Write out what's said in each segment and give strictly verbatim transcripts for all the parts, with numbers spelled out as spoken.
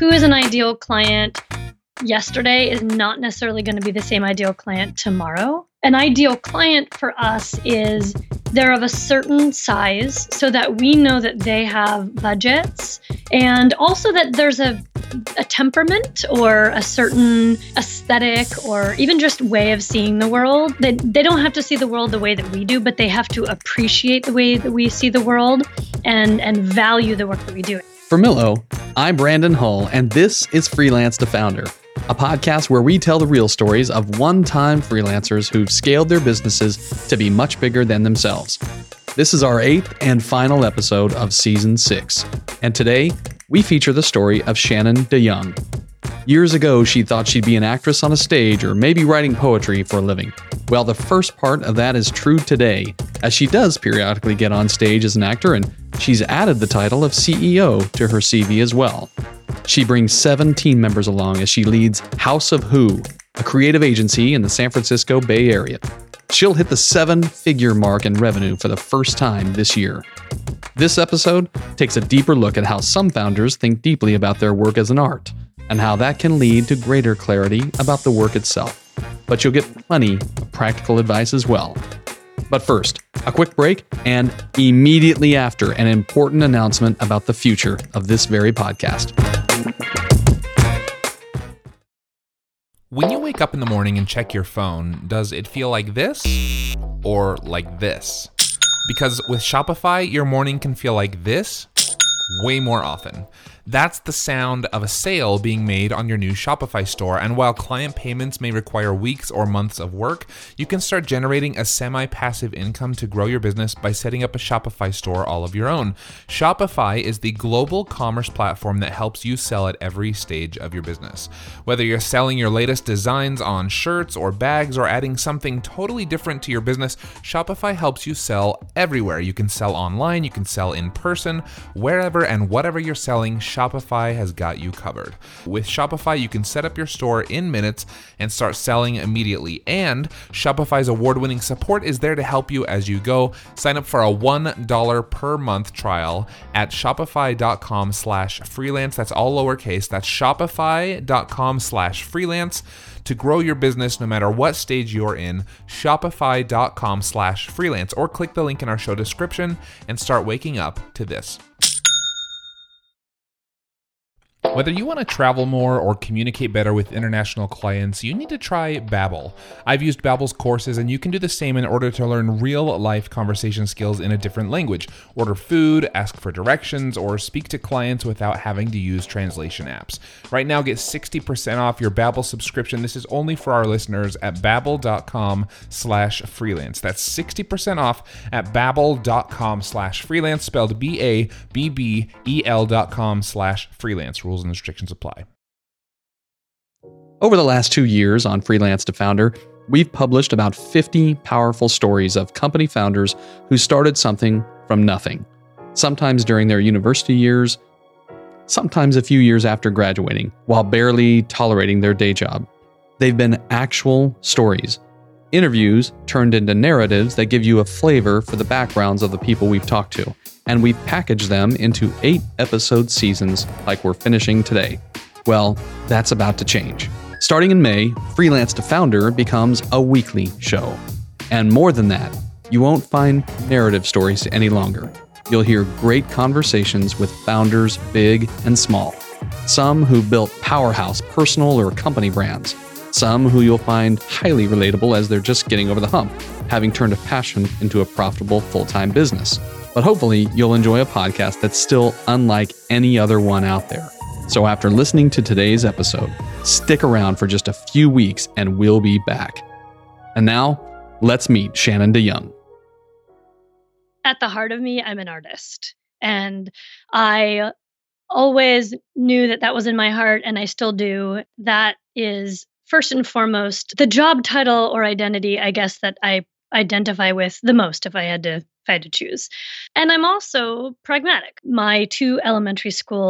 who is an ideal client yesterday is not necessarily going to be the same ideal client tomorrow. An ideal client for us is they're of a certain size so that we know that they have budgets, and also that there's a, a temperament or a certain aesthetic or even just way of seeing the world. They, they don't have to see the world the way that we do, but they have to appreciate the way that we see the world and, and value the work that we do. For Millo, I'm Brandon Hull, and this is Freelance to Founder, a podcast where we tell the real stories of one-time freelancers who've scaled their businesses to be much bigger than themselves. This is our eighth and final episode of season six, and today we feature the story of Shannon DeYoung. Years ago, she thought she'd be an actress on a stage or maybe writing poetry for a living. Well, the first part of that is true today, as she does periodically get on stage as an actor, and she's added the title of C E O to her C V as well. She brings seven team members along as she leads House of Who, a creative agency in the San Francisco Bay Area. She'll hit the seven-figure mark in revenue for the first time this year. This episode takes a deeper look at how some founders think deeply about their work as an art, and how that can lead to greater clarity about the work itself. But you'll get plenty of practical advice as well. But first, a quick break, and immediately after, an important announcement about the future of this very podcast. When you wake up in the morning and check your phone, does it feel like this or like this? Because with Shopify, your morning can feel like this way more often. That's the sound of a sale being made on your new Shopify store, and while client payments may require weeks or months of work, you can start generating a semi-passive income to grow your business by setting up a Shopify store all of your own. Shopify is the global commerce platform that helps you sell at every stage of your business. Whether you're selling your latest designs on shirts or bags or adding something totally different to your business, Shopify helps you sell everywhere. You can sell online, you can sell in person, wherever and whatever you're selling, Shopify has got you covered. With Shopify, you can set up your store in minutes and start selling immediately. And Shopify's award-winning support is there to help you as you go. Sign up for a one dollar per month trial at shopify.com slash freelance. That's all lowercase. That's shopify.com slash freelance to grow your business no matter what stage you're in. Shopify.com slash freelance, or click the link in our show description and start waking up to this. Whether you want to travel more or communicate better with international clients, you need to try Babbel. I've used Babbel's courses, and you can do the same in order to learn real-life conversation skills in a different language. Order food, ask for directions, or speak to clients without having to use translation apps. Right now, get sixty percent off your Babbel subscription. This is only for our listeners at babbel.com slash freelance. That's sixty percent off at babbel.com slash freelance, spelled B A B B E L dot com slash freelance. Rules and restrictions apply. Over the last two years on Freelance to Founder, we've published about fifty powerful stories of company founders who started something from nothing, sometimes during their university years, sometimes a few years after graduating, while barely tolerating their day job. They've been actual stories, interviews turned into narratives that give you a flavor for the backgrounds of the people we've talked to, and we've packaged them into eight episode seasons like we're finishing today. Well, that's about to change. Starting in May, Freelance to Founder becomes a weekly show. And more than that, you won't find narrative stories any longer. You'll hear great conversations with founders big and small. Some who built powerhouse personal or company brands. Some who you'll find highly relatable as they're just getting over the hump, having turned a passion into a profitable full-time business. But hopefully you'll enjoy a podcast that's still unlike any other one out there. So after listening to today's episode, stick around for just a few weeks and we'll be back. And now, let's meet Shannon DeYoung. At the heart of me, I'm an artist. And I always knew that that was in my heart, and I still do. That is, first and foremost, the job title or identity, I guess, that I identify with the most if I had to if I had to choose. And I'm also pragmatic. My two elementary school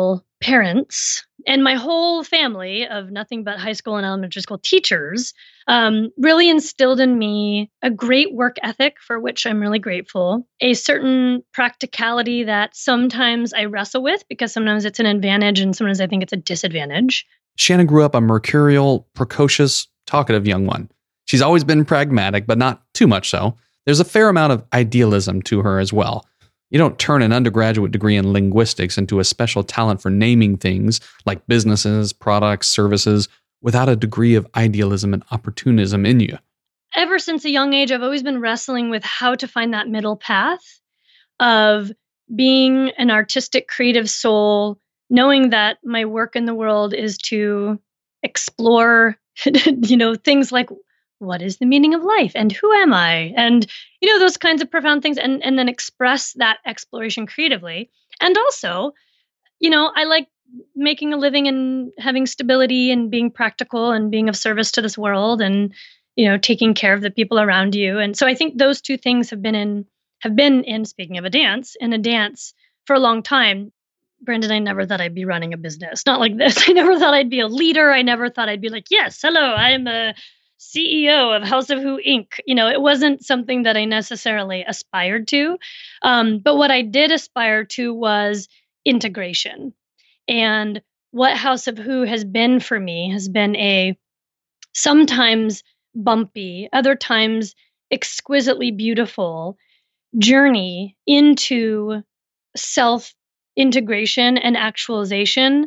parents and my whole family of nothing but high school and elementary school teachers um, really instilled in me a great work ethic, for which I'm really grateful, a certain practicality that sometimes I wrestle with because sometimes it's an advantage and sometimes I think it's a disadvantage. Shannon grew up a mercurial, precocious, talkative young one. She's always been pragmatic, but not too much so. There's a fair amount of idealism to her as well. You don't turn an undergraduate degree in linguistics into a special talent for naming things like businesses, products, services, without a degree of idealism and opportunism in you. Ever since a young age, I've always been wrestling with how to find that middle path of being an artistic, creative soul, knowing that my work in the world is to explore, you know, things like, what is the meaning of life and who am I? And, you know, those kinds of profound things, and, and then express that exploration creatively. And also, you know, I like making a living and having stability and being practical and being of service to this world and, you know, taking care of the people around you. And so I think those two things have been in, have been in, speaking of a dance, in a dance for a long time. Brandon, I never thought I'd be running a business. Not like this. I never thought I'd be a leader. I never thought I'd be like, yes, hello, I'm a C E O of House of Who Incorporated. You know, it wasn't something that I necessarily aspired to. Um, but what I did aspire to was integration. And what House of Who has been for me has been a sometimes bumpy, other times exquisitely beautiful journey into self-integration and actualization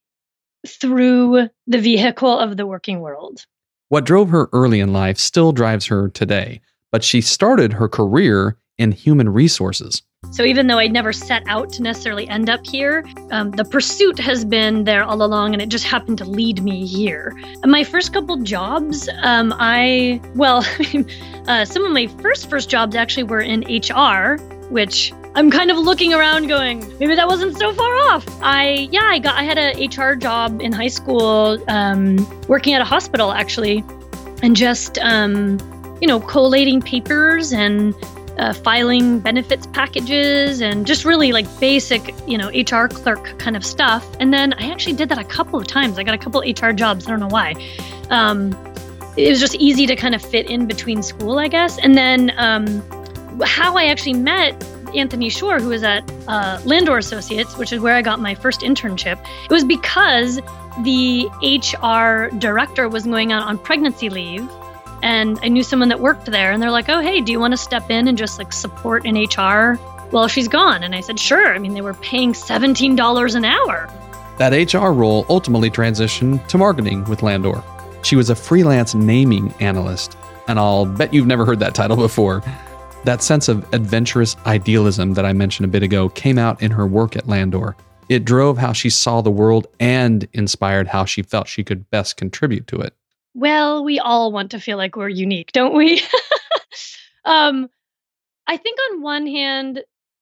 through the vehicle of the working world. What drove her early in life still drives her today, but she started her career in human resources. So even though I never set out to necessarily end up here, um, the pursuit has been there all along, and it just happened to lead me here. And my first couple jobs, um, I, well, uh, some of my first, first jobs actually were in H R, which I'm kind of looking around going, maybe that wasn't so far off. I, yeah, I got, I had a H R job in high school, um, working at a hospital actually, and just, um, you know, collating papers and uh, filing benefits packages and just really like basic, you know, H R clerk kind of stuff. And then I actually did that a couple of times. I got a couple H R jobs. I don't know why. Um, it was just easy to kind of fit in between school, I guess. And then um, how I actually met Anthony Shore, who was at uh, Landor Associates, which is where I got my first internship. It was because the H R director was going out on pregnancy leave, and I knew someone that worked there, and they're like, oh, hey, do you want to step in and just like support in H R while she's gone? And I said, sure. I mean, they were paying seventeen dollars an hour. That H R role ultimately transitioned to marketing with Landor. She was a freelance naming analyst, and I'll bet you've never heard that title before. That sense of adventurous idealism that I mentioned a bit ago came out in her work at Landor. It drove how she saw the world and inspired how she felt she could best contribute to it. Well, we all want to feel like we're unique, don't we? um, I think on one hand,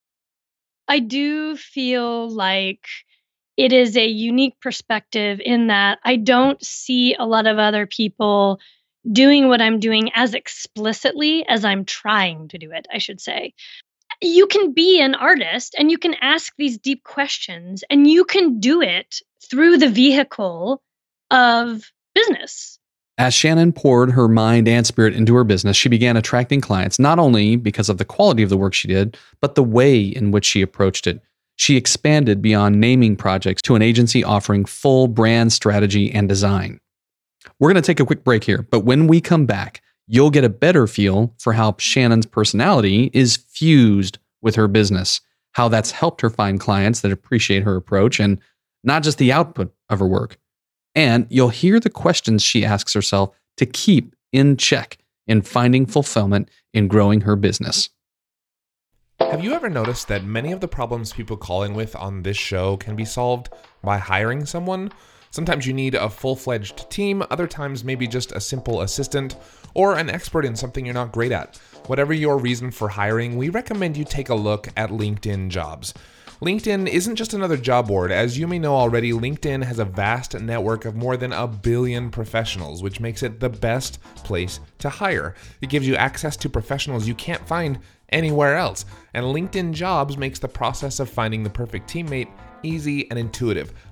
I do feel like it is a unique perspective in that I don't see a lot of other people doing what I'm doing as explicitly as I'm trying to do it, I should say. You can be an artist and you can ask these deep questions, and you can do it through the vehicle of business. As Shannon poured her mind and spirit into her business, she began attracting clients not only because of the quality of the work she did, but the way in which she approached it. She expanded beyond naming projects to an agency offering full brand strategy and design. We're going to take a quick break here, but when we come back, you'll get a better feel for how Shannon's personality is fused with her business, how that's helped her find clients that appreciate her approach and not just the output of her work. And you'll hear the questions she asks herself to keep in check in finding fulfillment in growing her business. Have you ever noticed that many of the problems people call in with on this show can be solved by hiring someone? Sometimes you need a full-fledged team, other times maybe just a simple assistant or an expert in something you're not great at. Whatever your reason for hiring, we recommend you take a look at LinkedIn Jobs. LinkedIn isn't just another job board. As you may know already, LinkedIn has a vast network of more than a billion professionals, which makes it the best place to hire. It gives you access to professionals you can't find anywhere else. And LinkedIn Jobs makes the process of finding the perfect teammate easy and intuitive.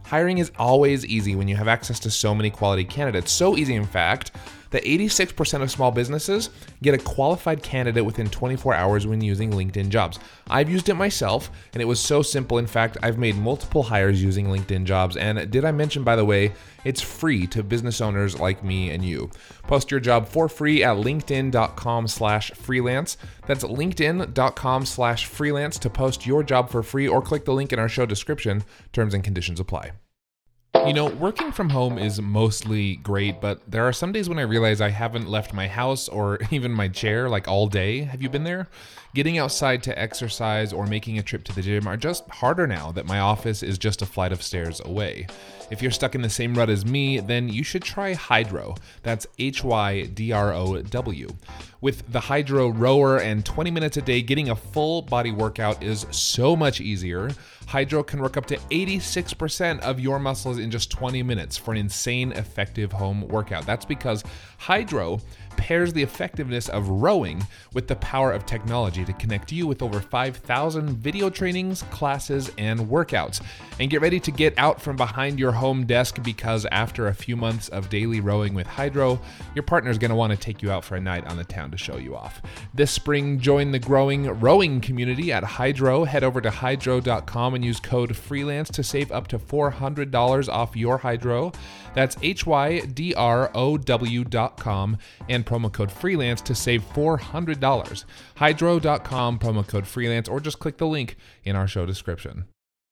Hiring is always easy when you have access to so many quality candidates. So easy, in fact, that eighty-six percent of small businesses get a qualified candidate within twenty-four hours when using LinkedIn Jobs. I've used it myself, and it was so simple. In fact, I've made multiple hires using LinkedIn Jobs. And did I mention, by the way, it's free to business owners like me and you. Post your job for free at linkedin.com slash freelance. That's linkedin.com slash freelance to post your job for free, or click the link in our show description. Terms and conditions apply. You know, working from home is mostly great, but there are some days when I realize I haven't left my house or even my chair like all day. Have you been there? Getting outside to exercise or making a trip to the gym are just harder now that my office is just a flight of stairs away. If you're stuck in the same rut as me, then you should try Hydrow. That's H Y D R O W. With the Hydrow rower and twenty minutes a day, getting a full body workout is so much easier. Hydrow can work up to eighty-six percent of your muscles in just twenty minutes for an insane effective home workout. That's because Hydrow pairs the effectiveness of rowing with the power of technology to connect you with over five thousand video trainings, classes, and workouts. And get ready to get out from behind your home desk, because after a few months of daily rowing with Hydrow, your partner's going to want to take you out for a night on the town to show you off. This spring, join the growing rowing community at Hydrow. Head over to hydrow dot com and use code FREELANCE to save up to four hundred dollars off your Hydrow. That's H Y D R O W dot com and promo code FREELANCE to save four hundred dollars. hydrow dot com, promo code FREELANCE, or just click the link in our show description.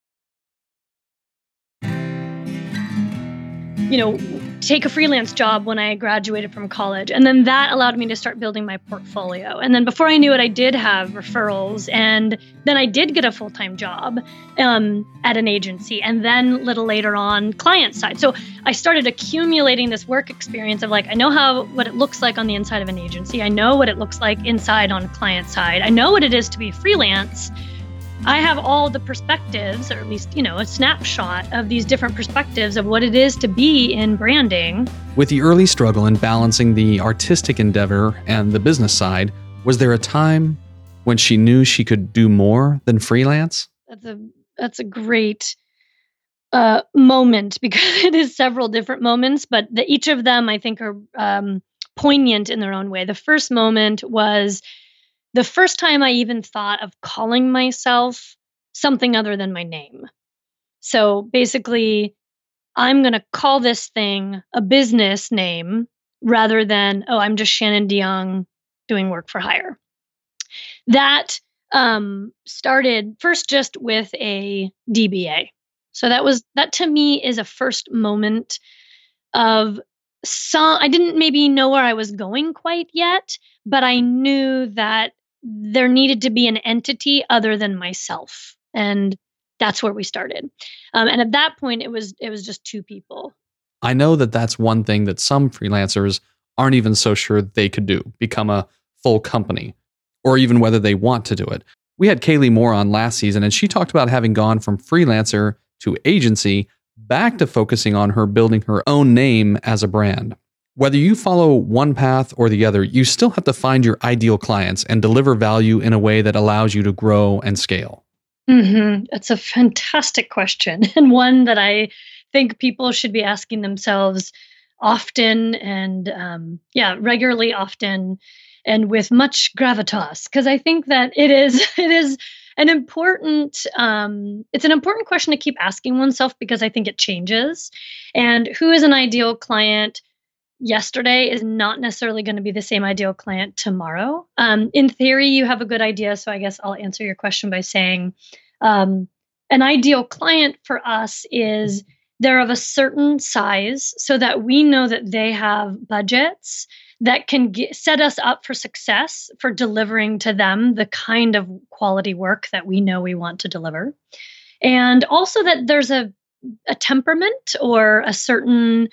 You know, take a freelance job when I graduated from college. And then that allowed me to start building my portfolio. And then before I knew it, I did have referrals. And then I did get a full-time job um, at an agency. And then a little later on, client side. So I started accumulating this work experience of like, I know how what it looks like on the inside of an agency. I know what it looks like inside on client side. I know what it is to be freelance. I have all the perspectives, or at least, you know, a snapshot of these different perspectives of what it is to be in branding. With the early struggle in balancing the artistic endeavor and the business side, was there a time when she knew she could do more than freelance? That's a that's a great uh, moment, because it is several different moments, but the, each of them I think are um, poignant in their own way. The first moment was the first time I even thought of calling myself something other than my name. So basically, I'm going to call this thing a business name rather than, oh, I'm just Shannon DeYoung doing work for hire. That um, started first just with a D B A. So that was, that to me is a first moment of some, I didn't maybe know where I was going quite yet, but I knew that there needed to be an entity other than myself. And that's where we started. Um, and at that point, it was it was just two people. I know that that's one thing that some freelancers aren't even so sure they could do, become a full company, or even whether they want to do it. We had Kaylee Moore on last season, and she talked about having gone from freelancer to agency back to focusing on her building her own name as a brand. Whether you follow one path or the other, you still have to find your ideal clients and deliver value in a way that allows you to grow and scale. Mm-hmm. That's a fantastic question, and one that I think people should be asking themselves often and, um, yeah, regularly, often, and with much gravitas, because I think that it is it is an important um, it's an important question to keep asking oneself, because I think it changes. And who is an ideal client yesterday is not necessarily going to be the same ideal client tomorrow. Um, in theory, you have a good idea. So I guess I'll answer your question by saying um, an ideal client for us is they're of a certain size so that we know that they have budgets that can get, set us up for success for delivering to them the kind of quality work that we know we want to deliver. And also that there's a, a temperament or a certain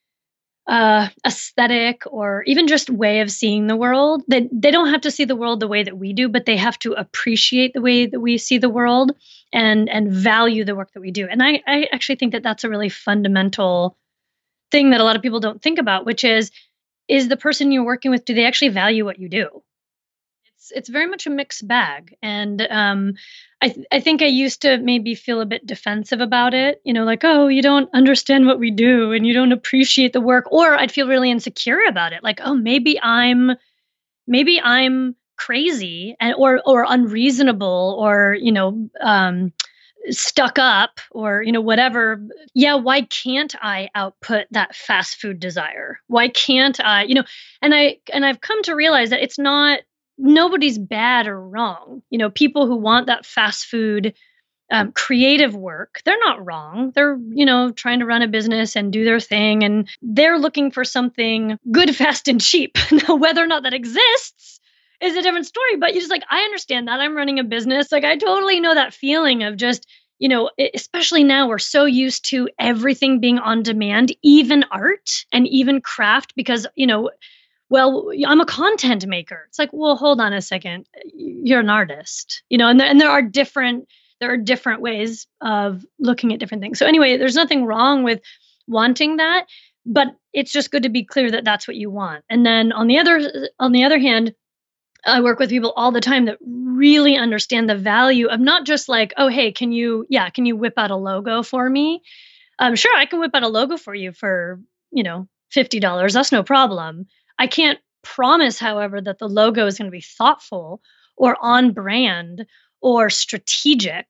uh, aesthetic or even just way of seeing the world. That they don't have to see the world the way that we do, but they have to appreciate the way that we see the world and and value the work that we do. And I, I actually think that that's a really fundamental thing that a lot of people don't think about, which is, is the person you're working with, do they actually value what you do? It's it's very much a mixed bag. And um, I, th- I think I used to maybe feel a bit defensive about it, you know, like, oh, you don't understand what we do and you don't appreciate the work. Or I'd feel really insecure about it. Like, oh, maybe I'm, maybe I'm crazy and or or unreasonable or, you know, um, stuck up or, you know, whatever. Yeah, why can't I output that fast food desire? Why can't I, you know, and I and I've come to realize that it's not nobody's bad or wrong. You know, people who want that fast food um, creative work, they're not wrong. They're, you know, trying to run a business and do their thing. And they're looking for something good, fast, and cheap. Now, whether or not that exists is a different story. But you just like, I understand that. I'm running a business. Like, I totally know that feeling of just, you know, especially now we're so used to everything being on demand, even art and even craft, because, you know, well, I'm a content maker. It's like, well, hold on a second. You're an artist, you know, and there, and there are different, there are different ways of looking at different things. So anyway, there's nothing wrong with wanting that, but it's just good to be clear that that's what you want. And then on the other, on the other hand, I work with people all the time that really understand the value of not just like, oh, hey, can you, yeah, can you whip out a logo for me? Um, sure, I can whip out a logo for you for, you know, fifty dollars. That's no problem. I can't promise, however, that the logo is going to be thoughtful or on brand or strategic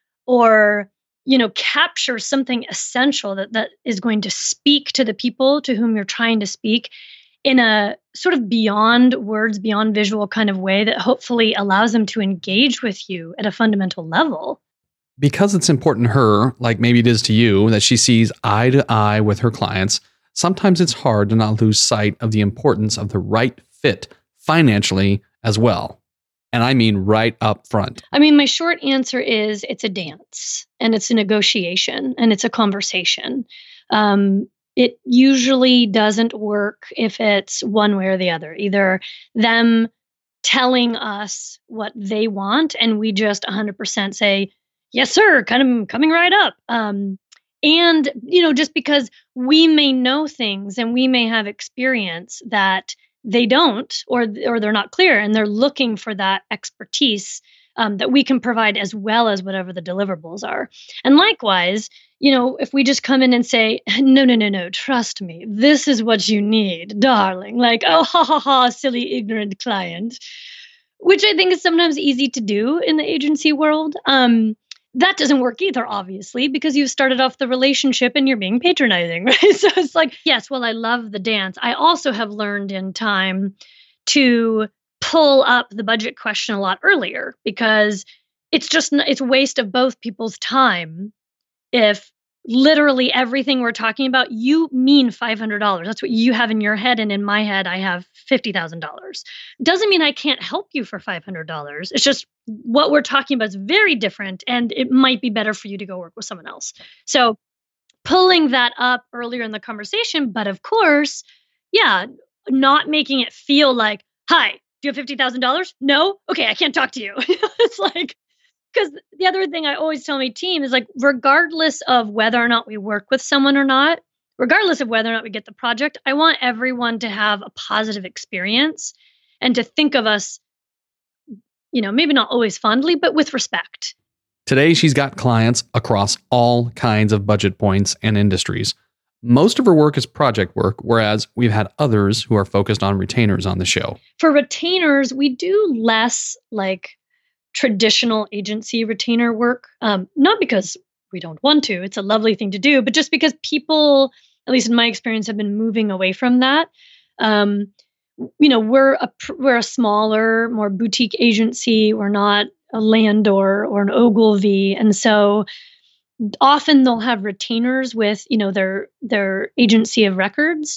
or, you know, capture something essential that, that is going to speak to the people to whom you're trying to speak in a sort of beyond words, beyond visual kind of way that hopefully allows them to engage with you at a fundamental level. Because it's important to her, like maybe it is to you, that she sees eye to eye with her clients, sometimes it's hard to not lose sight of the importance of the right fit financially as well. And I mean right up front. I mean, my short answer is it's a dance and it's a negotiation and it's a conversation. Um, it usually doesn't work if it's one way or the other, either them telling us what they want and we just one hundred percent say, yes, sir, kind of coming right up. Um, And, you know, just because we may know things and we may have experience that they don't, or or they're not clear, and they're looking for that expertise um, that we can provide as well as whatever the deliverables are. And likewise, you know, if we just come in and say, no, no, no, no, trust me, this is what you need, darling, like, oh, ha, ha, ha, silly, ignorant client, which I think is sometimes easy to do in the agency world. Um, That doesn't work either, obviously, because you've started off the relationship and you're being patronizing, right? So it's like, yes, well, I love the dance. I also have learned in time to pull up the budget question a lot earlier because it's just, it's a waste of both people's time if literally everything we're talking about, you mean five hundred dollars. That's what you have in your head. And in my head, I have fifty thousand dollars. Doesn't mean I can't help you for five hundred dollars. It's just what we're talking about is very different. And it might be better for you to go work with someone else. So pulling that up earlier in the conversation, but of course, yeah, not making it feel like, hi, do you have fifty thousand dollars? No? Okay, I can't talk to you. It's like, because the other thing I always tell my team is like, regardless of whether or not we work with someone or not, regardless of whether or not we get the project, I want everyone to have a positive experience and to think of us, you know, maybe not always fondly, but with respect. Today, she's got clients across all kinds of budget points and industries. Most of her work is project work, whereas we've had others who are focused on retainers on the show. For retainers, we do less like traditional agency retainer work, um, not because we don't want to, it's a lovely thing to do, but just because people, at least in my experience, have been moving away from that. Um, you know, we're a, we're a smaller, more boutique agency. We're not a Landor or an Ogilvy. And so often they'll have retainers with, you know, their, their agency of records.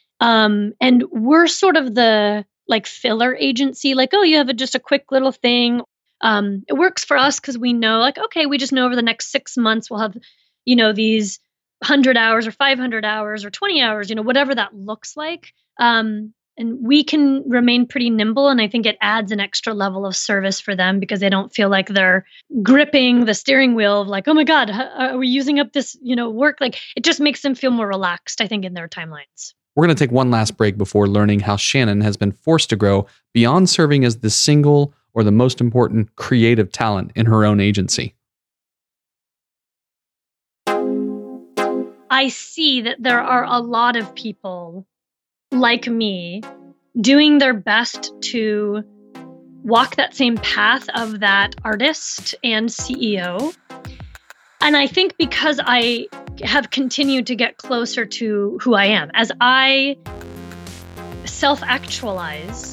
Um, and we're sort of the like filler agency, like, oh, you have a, just a quick little thing. Um, it works for us because we know, like, okay, we just know over the next six months we'll have, you know, these one hundred hours or five hundred hours or twenty hours, you know, whatever that looks like. Um, and we can remain pretty nimble. And I think it adds an extra level of service for them because they don't feel like they're gripping the steering wheel of like, oh my God, are we using up this, you know, work? Like it just makes them feel more relaxed, I think, in their timelines. We're going to take one last break before learning how Shannon has been forced to grow beyond serving as the single or or the most important creative talent in her own agency? I see that there are a lot of people like me doing their best to walk that same path of that artist and C E O. And I think because I have continued to get closer to who I am, as I self-actualize,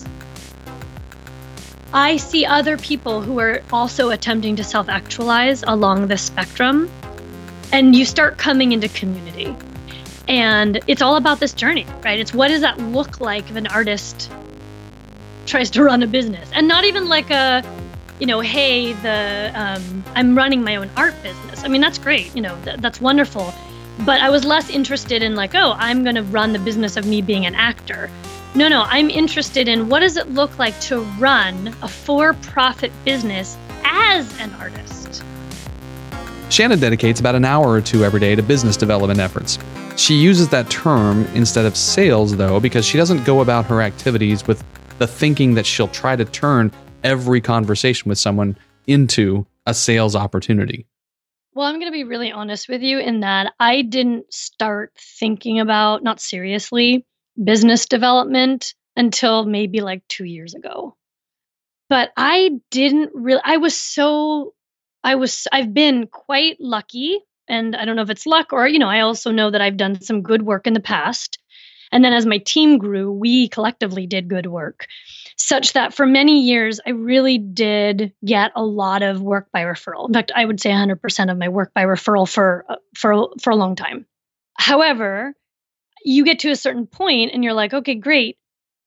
I see other people who are also attempting to self-actualize along this spectrum, and you start coming into community. And it's all about this journey, right? It's what does that look like if an artist tries to run a business? And not even like a, you know, hey, the um, I'm running my own art business. I mean, that's great, you know, th- that's wonderful. But I was less interested in like, oh, I'm going to run the business of me being an actor. No, no, I'm interested in what does it look like to run a for-profit business as an artist? Shannon dedicates about an hour or two every day to business development efforts. She uses that term instead of sales, though, because she doesn't go about her activities with the thinking that she'll try to turn every conversation with someone into a sales opportunity. Well, I'm going to be really honest with you in that I didn't start thinking about, not seriously, business development until maybe like two years ago. But I didn't really, I was so, I was, I've been quite lucky. And I don't know if it's luck or, you know, I also know that I've done some good work in the past. And then as my team grew, we collectively did good work, such that for many years, I really did get a lot of work by referral. In fact, I would say one hundred percent of my work by referral for, uh, for, for a long time. However, you get to a certain point and you're like, okay, great.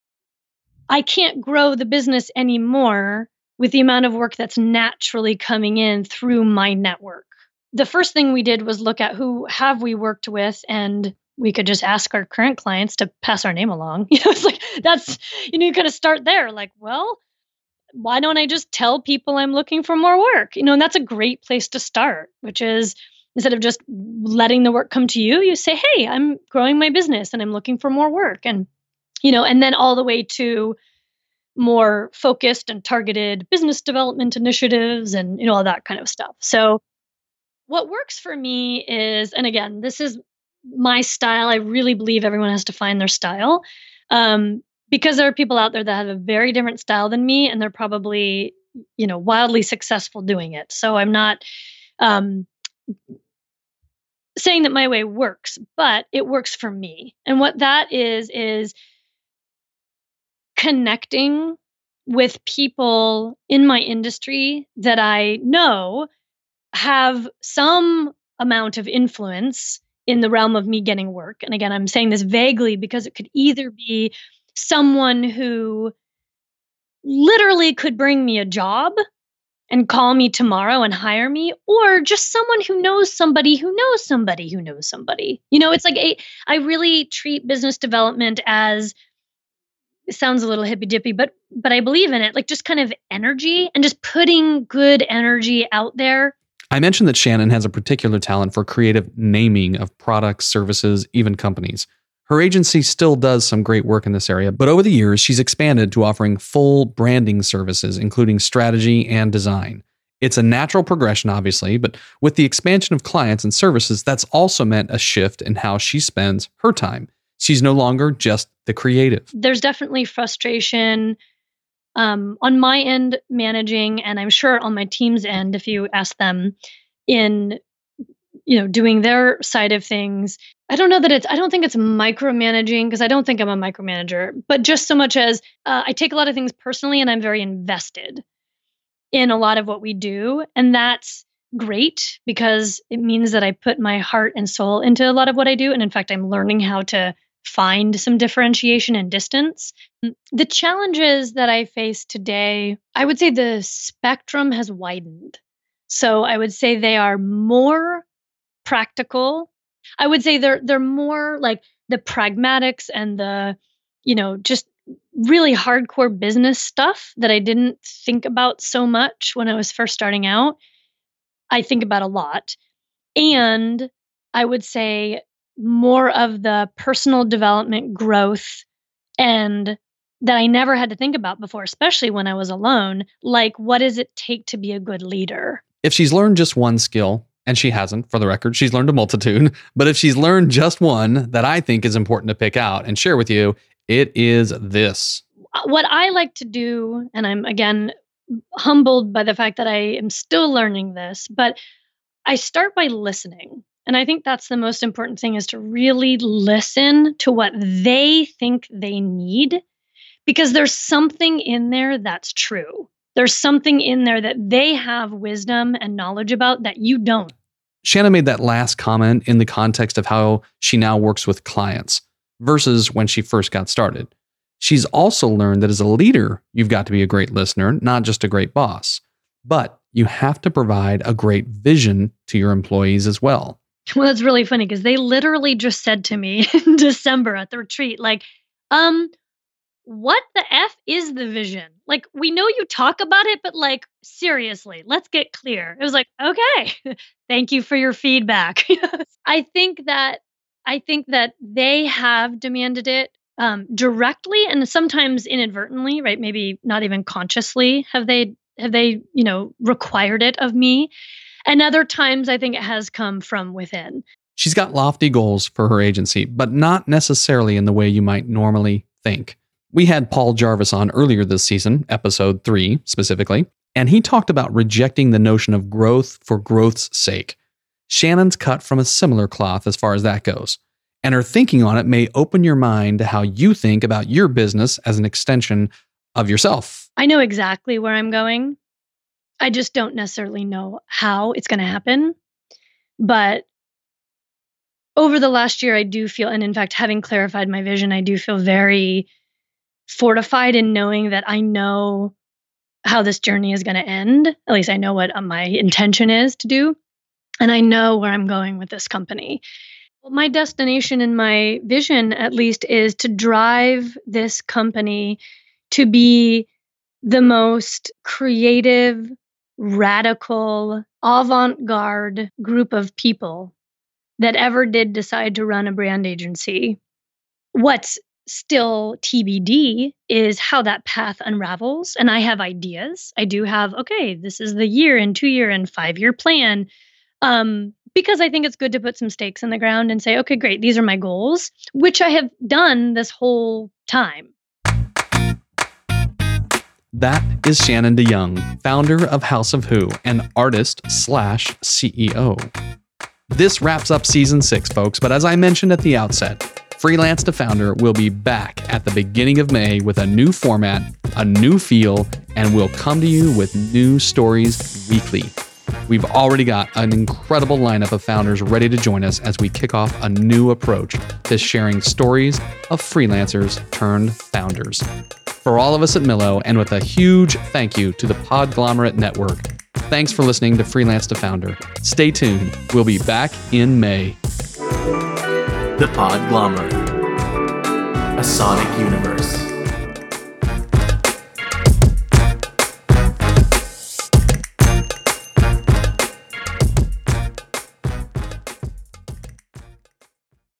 I can't grow the business anymore with the amount of work that's naturally coming in through my network. The first thing we did was look at who have we worked with, and we could just ask our current clients to pass our name along. You know, it's like, that's, you know, you kind of start there. Like, well, why don't I just tell people I'm looking for more work? You know, and that's a great place to start, which is instead of just letting the work come to you, you say, hey, I'm growing my business and I'm looking for more work. And, you know, and then all the way to more focused and targeted business development initiatives and, you know, all that kind of stuff. So what works for me is, and again, this is my style. I really believe everyone has to find their style, um, because there are people out there that have a very different style than me, and they're probably, you know, wildly successful doing it. So I'm not um, saying that my way works, but it works for me. And what that is, is connecting with people in my industry that I know have some amount of influence in the realm of me getting work. And again, I'm saying this vaguely because it could either be someone who literally could bring me a job and call me tomorrow and hire me, or just someone who knows somebody who knows somebody who knows somebody. You know, it's like a, I really treat business development as, it sounds a little hippy dippy, but but I believe in it, like just kind of energy and just putting good energy out there. I mentioned that Shannon has a particular talent for creative naming of products, services, even companies. Her agency still does some great work in this area, but over the years, she's expanded to offering full branding services, including strategy and design. It's a natural progression, obviously, but with the expansion of clients and services, that's also meant a shift in how she spends her time. She's no longer just the creative. There's definitely frustration um, on my end managing, and I'm sure on my team's end, if you ask them, in, you know, doing their side of things. I don't know that it's, I don't think it's micromanaging, because I don't think I'm a micromanager, but just so much as uh, I take a lot of things personally and I'm very invested in a lot of what we do. And that's great because it means that I put my heart and soul into a lot of what I do. And in fact, I'm learning how to find some differentiation and distance. The challenges that I face today, I would say the spectrum has widened. So I would say they are more practical. I would say they're they're more like the pragmatics and the, you know, just really hardcore business stuff that I didn't think about so much when I was first starting out. I think about a lot. And I would say more of the personal development growth and that I never had to think about before, especially when I was alone. Like, what does it take to be a good leader? If she's learned just one skill, and she hasn't, for the record, she's learned a multitude, but if she's learned just one that I think is important to pick out and share with you, it is this. What I like to do, and I'm again humbled by the fact that I am still learning this, but I start by listening. And I think that's the most important thing, is to really listen to what they think they need, because there's something in there that's true. There's something in there that they have wisdom and knowledge about that you don't. Shannon made that last comment in the context of how she now works with clients versus when she first got started. She's also learned that as a leader, you've got to be a great listener, not just a great boss. But you have to provide a great vision to your employees as well. Well, it's really funny because they literally just said to me in December at the retreat, like, um, what the F is the vision? Like, we know you talk about it, but like, seriously, let's get clear. It was like, okay, thank you for your feedback. I think that, I think that they have demanded it um, directly and sometimes inadvertently, right? Maybe not even consciously have they, have they, you know, required it of me. And other times I think it has come from within. She's got lofty goals for her agency, but not necessarily in the way you might normally think. We had Paul Jarvis on earlier this season, episode three specifically, and he talked about rejecting the notion of growth for growth's sake. Shannon's cut from a similar cloth as far as that goes, and her thinking on it may open your mind to how you think about your business as an extension of yourself. I know exactly where I'm going. I just don't necessarily know how it's going to happen. But over the last year, I do feel, and in fact, having clarified my vision, I do feel very fortified in knowing that I know how this journey is going to end. At least I know what my intention is to do. And I know where I'm going with this company. Well, my destination and my vision, at least, is to drive this company to be the most creative, radical, avant-garde group of people that ever did decide to run a brand agency. What's still T B D is how that path unravels. And I have ideas. I do have, okay, this is the year and two year and five year plan. Um, because I think it's good to put some stakes in the ground and say, okay, great, these are my goals, which I have done this whole time. That is Shannon DeYoung, founder of House of Who and artist slash C E O. This wraps up season six, folks, but as I mentioned at the outset, Freelance to Founder will be back at the beginning of May with a new format, a new feel, and we'll come to you with new stories weekly. We've already got an incredible lineup of founders ready to join us as we kick off a new approach to sharing stories of freelancers turned founders. For all of us at Millo, and with a huge thank you to the Podglomerate Network, thanks for listening to Freelance to Founder. Stay tuned. We'll be back in May. The Podglomerate, a sonic universe.